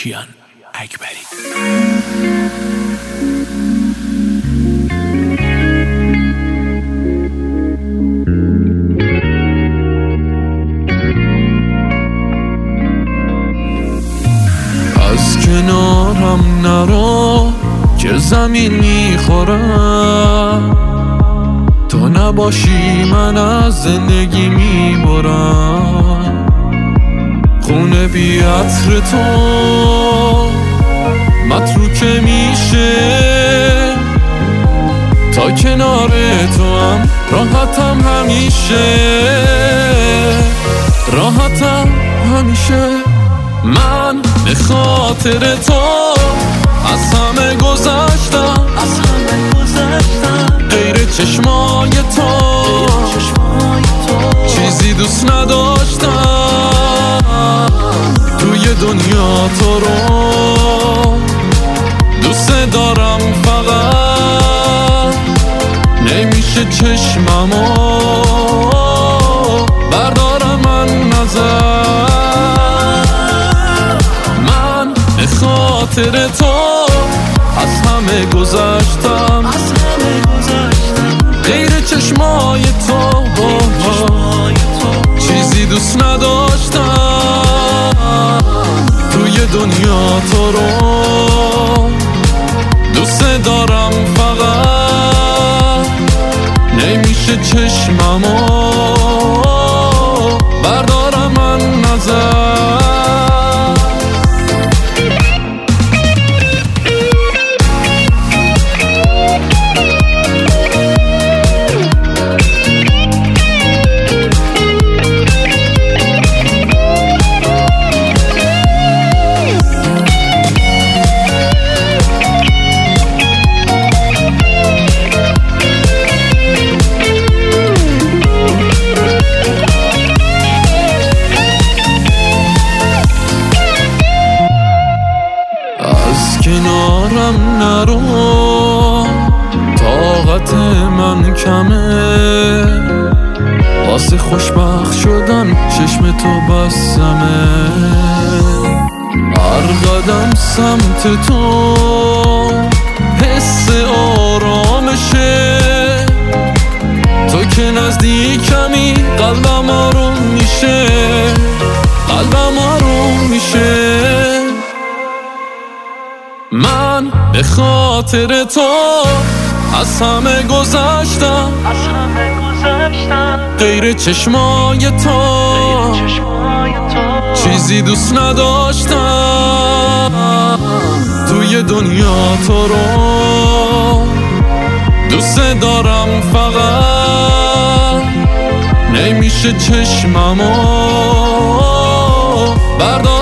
کیان اکبری. از کنارم نرو که زمین میخورم، تو نباشی من از زندگی میبرم. خونه بی عطر تو متروکه میشه، تا کنار تو هم راحتم همیشه، راحتم همیشه. من به خاطر تو از همه گذشتم، غیر چشمای تو چیزی دوست نداشتم. توی دنیا تو رو دوست دارم، فقط نمیشه چشممو بردارم من نظر. من به خاطر تو از همه گذشتم، غیر چشمای تو چیزی دوست نداشتم. توی دنیا تو رو دوست دارم، فقط نمیشه چشممو بردارم من نظر. کنارم نرو، طاقت من کمه، واسه خوشبخت شدن چشم تو بسمه. هر قدم سمت تو حس آرامشه، تو که نزدیکمی قلبم آروم میشه، قلبم آروم میشه. من به خاطر تو از همه گذشتم، غیر چشمای تو چیزی دوست نداشتم. توی دنیا تو رو دوست دارم، فقط نمیشه چشممو بردارم